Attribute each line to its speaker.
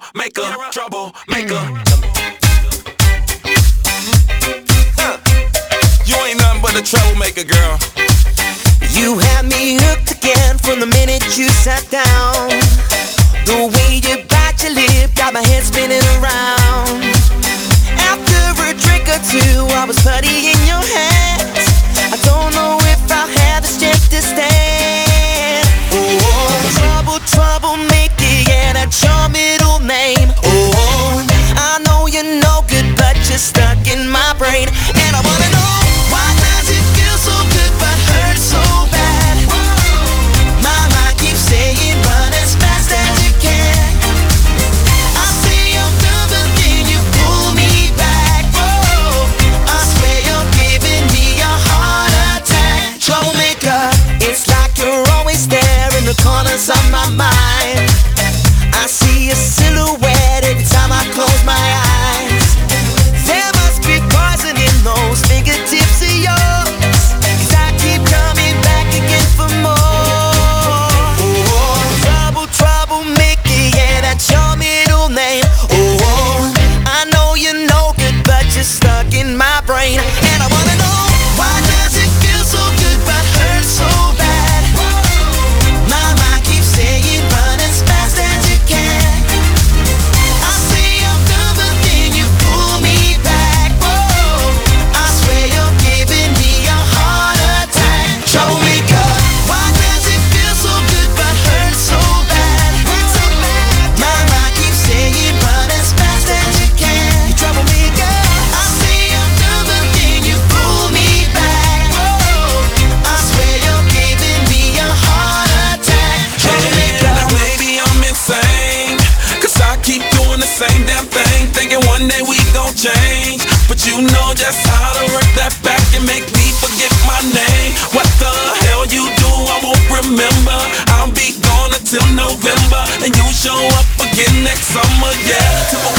Speaker 1: maker, trouble maker. You ain't nothing but a troublemaker, girl.
Speaker 2: You had me hooked again from the minute you sat down. The way you bite your lip got my head spinning around. After a drink or two, I was putty in your hands. I don't know if I'll have the strength to stand. Oh, troublemaker, yeah, that's your middle name. Oh, I know you're no good, but you're stuck in my brain. And I wanna know, why does it feel so good but hurt so bad? My mind keeps saying run as fast as you can. I say I'm done, but then you pull me back. Oh, I swear you're giving me a heart attack. Troublemaker, it's like you're always there in the corners of my mind. I see a silhouette every time I close my eyes. There must be poison in those fingertips of yours, 'cause I keep coming back again for more. Oh, troublemaker, yeah, that's your middle name. Oh, I know you're no good, but you're stuck in my brain. And I wanna know, why does it feel so good but hurt so bad? My mind keeps saying run as fast as you can. I say I'm done, but then you pull me back. Oh, I swear you're giving me a heart attack. Troublemaker, why does it feel so good but hurt so bad? My mind keeps saying run as fast as you can. You troublemaker, I say I'm done, but then you pull me back. Oh, I swear you're giving me a heart attack. Troublemaker.
Speaker 1: Now maybe I'm insane, 'cause I keep doing the same damn thing, thinking one day we gon' change. But you know just how to work that back and make me forget my name. What the hell you do, I won't remember. I'll be gone until November, and you show up again next summer, yeah.